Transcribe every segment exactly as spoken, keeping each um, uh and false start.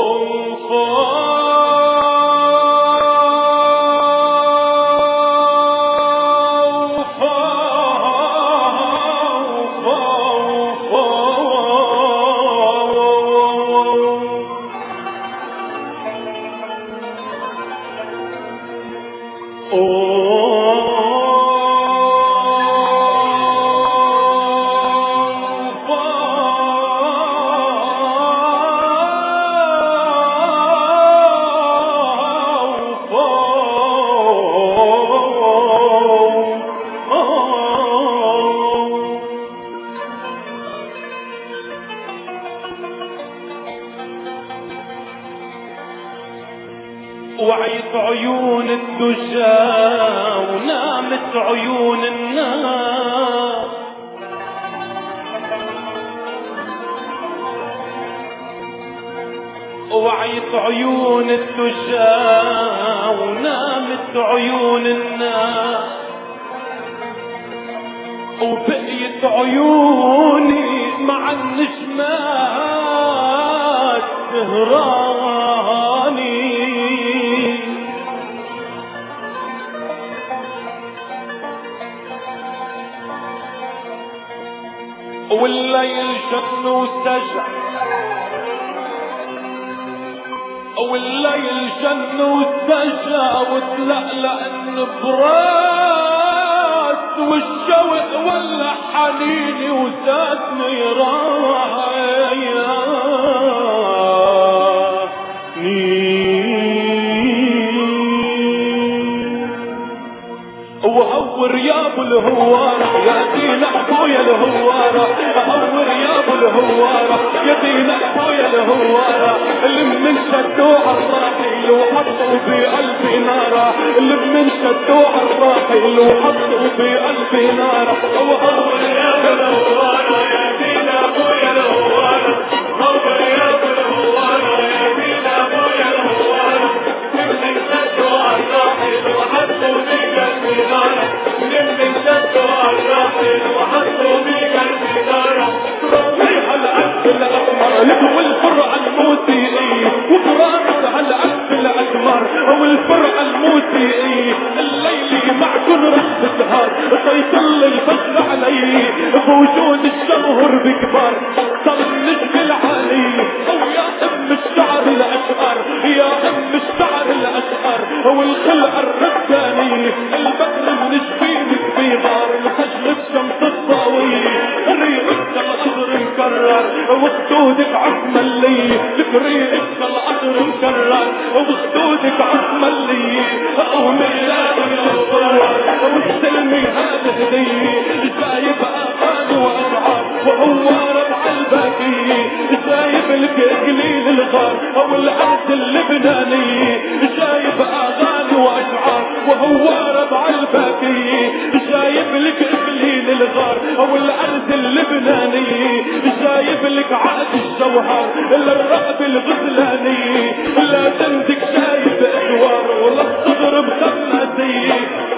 وعيت عيون الدجى ونامت عيون الناس، وعيت عيون الدجى ونامت عيون الناس، وبقيت عيوني مع النجمات سهراني، والليل جن وسجع، والليل جن وسجع وتلألأ النبرات، والشوق ولا حنيني وزاد نيراني، وهور يا ابو الهوارة يا دين ابويا الهوارة، هور يا ابو الهوارة يا دين ابويا الهوارة، اللي من شدوا عالراحل وحطوا بقلبي نارة، اللي من شدوا عالراحل وحطوا بقلبي نارة، وهور يا ابو الهوارة يا دين ابويا الهوارة، هور يا ابو الهوارة يا دين ابويا الهوارة، اللي من شدوا عالراحل وحطوا بقلبي نارة، من شدوا عالراحل وحطوا بقلبي نارة، ربيع العبد الأحمر لهو الفرقة الموسيقي، وبرامج على العبد الأحمر والفرقة الموسيقي، الليلي معكن رح تسهر سيطل الفجر علي، بوجود الجمهور بكبر صار النجم العالي، او يا ام الشعر الاشقر يا ام الشعر الاشقر، والخلق الرباني البدر النجفين بيغار، الفجر بشمس الضاوي ريقك القدر مكرر وخدودك عظم اللي، ريقك القدر مكرر وخدودك عظم اللي، قوم الله يصور والسلمي هذا هديه، جايب اغاني واشعار وهو ربع الباقي، جايب لك قليل الغار او الارض اللبناني، جايب اغاني واشعار وهو ربع الباقي، جايب لك قليل الغار او الارض اللبناني، جايب لك عقد الجوهر للرقب الغزلاني، لا تندك شايب ادوار ولا تضرب خماسي،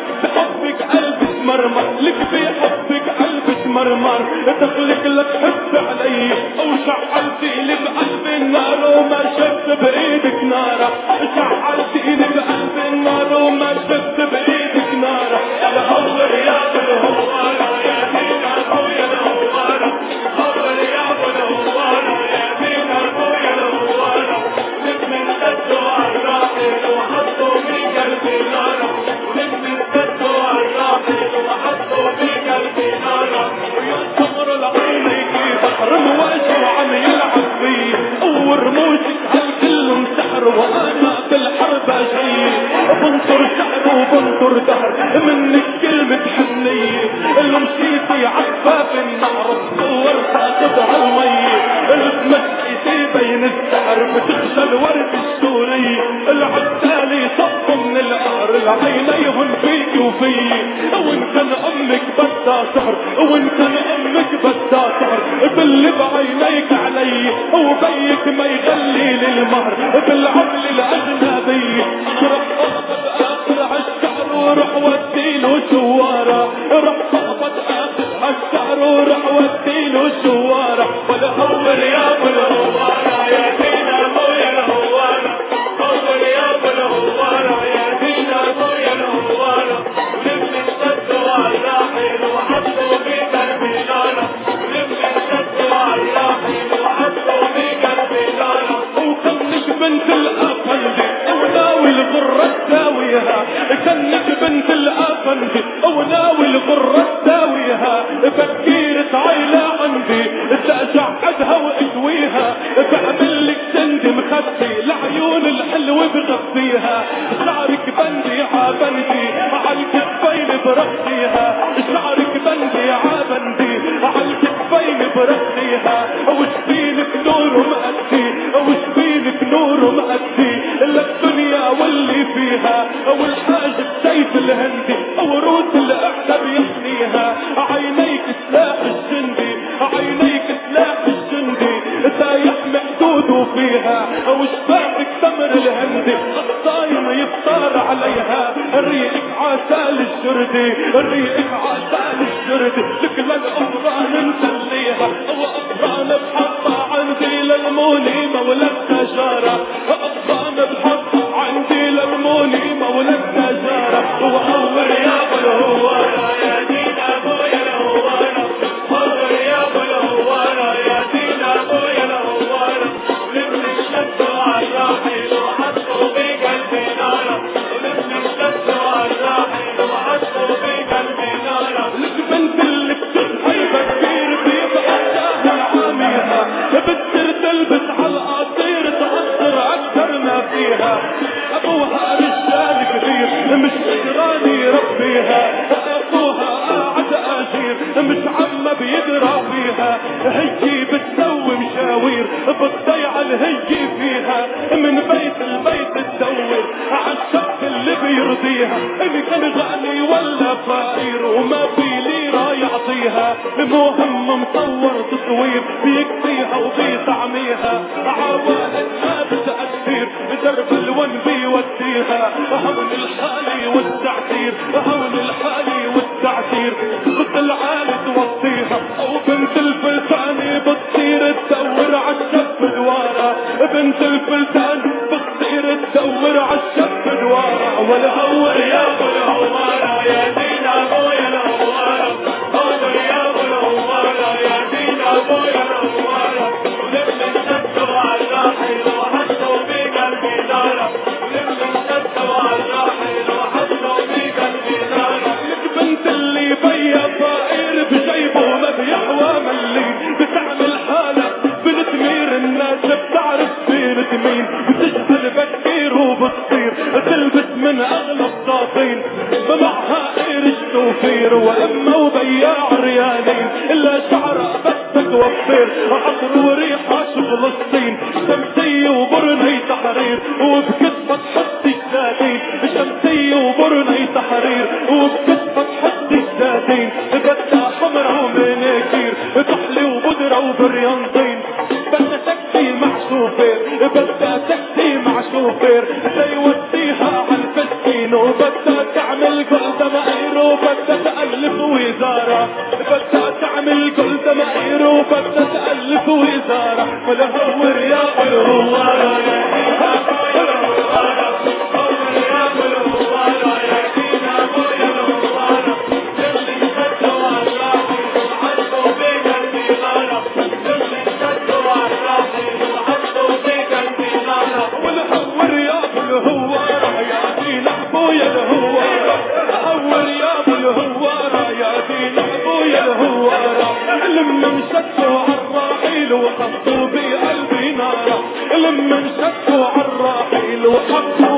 بحبك قلب تمرمر لك بحبك قلب تمرمر، تخلق لك حب علي او شعلتيني بقلب النار وما شفت بايدك نارة، شعلتيني بقلب النار وما شفت بايدك نارة، يا هور يا ابو الهوارة يا دين ابويا الهوارة، هور يا ابو الهوارة يا دين ابويا الهوارة، لك من شدوا عالراحل وحطوا في قلبي نارة، لك من شدوا عالراحل وحطوا في قلبي نارة، ويا سمر العين بحر مواجه وعم يلعب فيه، ورموشك هالكل مسحر وانا بالحرب اجي، بنطر شعر وبنطر دهر منك كلمة حنية، اللي مشيتي عفاف النهر تصور تاخد هالمي، المسكتي بين السحر بتخشى الورد السوري، العتالي صف من القهر العينيهن فيك وفي، وان كان امك بدها سحر وان كان امك بدها سحر، باللي بعينيك علي وبيك ما يغلي للمهر، بالعقل الاجنبي اضرب اخبط اخر عالشعر وروح وديله شوارة، روح اخبط اخر عالشعر وروح وديله شوارة، ولا هور يا ابو الهوارة يا دين ابويا الهوارة، فيها كنك بنت الافندي وناوي الغرة تساويها فكيرة عيلة عندي تشعدها واشويها بعمل لك سند مخفي العيون الحلو بغطيها شعرك بندي عبندي عالكفين برخيها شعرك بندي عبندي عالكفين برخيها وشبينك نور مأدي وشبينك نور مأدي للدنيا واللي فيها والحاج السيف الهندي وروس الاحدب يحميها عينيك سلاح الجندي عينيك سلاح الجندي سايح محدود فيها وشبابك تمر الهندي الصايم يفطر عليها ريقك عسال الجردي ريقك عسال الجردي لك للأفران نسليها وأفران بحطة عندي للموني مولى التجارة أفران بحطة عندي للموني مولى التجارة وأول يا بالهوارة يا دين أبويا الهوارة أول يا بالهوارة يا دين أبويا الهوارة لمن الشد عالراحل وحطوا بقلبي نارة لمن الشد عالراحل وحطوا بقلبي نارة لك بنت اللي بتصحي بكير بيبقى ساهل عاميها بتصير تلبس عالقصير تقصر أكثر ما فيها أبوها رجال كبير مش قدران يربيها أبوها قاعد أجير مش عم بيدرى فيها هي بتسوي مشاوير بتضيع الهي فيها من بيت البيت تدور عالشخص اللي بيرضيها اللي كان غني ولا فقير وما في ليرة يعطيها مهم مصور تصوير بيكفيها وبيطعميها عوائلها بتأثير بدرب الون بيوديها هون الحالي والتعسير هون الحالي والتعسير ضد العالي توطيها او بنت الفلساني بتصير تدور عالشف دوارة بنت الفلسان بتصير تدور عالشف دوارة والهور يا ابو الهوارة يا دين ابويا الهوارة هور يا ابو الهوارة يا دين ابويا الهوارة ولمن شدوا عالراحل وحطوا بقلبي نارة ولمن شدوا عالراحل وحطوا بقلبي نارة لك بنت اللي بيا طائر بجيبه ما بيحوى ملي بتعمل حالة بنتمير الناس بتعرف بنت مين بتجهل بكير وبتصير تلبس من اغلى الطاطين معها قرش توفير واما وبياع ريالين الا شعرها بس توفير عطر وريحة فلسطين شمسية وبرني تحرير وبكتفة حطي الشادين شمسية وبرني تحرير وبكتفة حطي الشادين بدها حمرا ومناكير كحلي وبدرة وبريانطين بدها تكسي مع شوفير بدها تكسي مع شوفير سيوديها عالفسكين وبدها تعمل جلدة مقير وبدها تألف وزارة بدها تعمل جلدة مقير وبدها تألف وزارة والهور يا بالهوارة يا دين أبويا الهوارة هور يا بالهوارة يا دين أبويا الهوارة اللي شدوا عالراحل وحطوا بقلبي نارة اللي شدوا عالراحل وحطوا بقلبي نارة والهور يا بالهوارة يا دين أبويا الهوارة هور يا بالهوارة يا دين أبويا الهوارة لمن شدوا عالراحل وحطوا بقلبي نارة لمن شدوا عالراحل وحطوا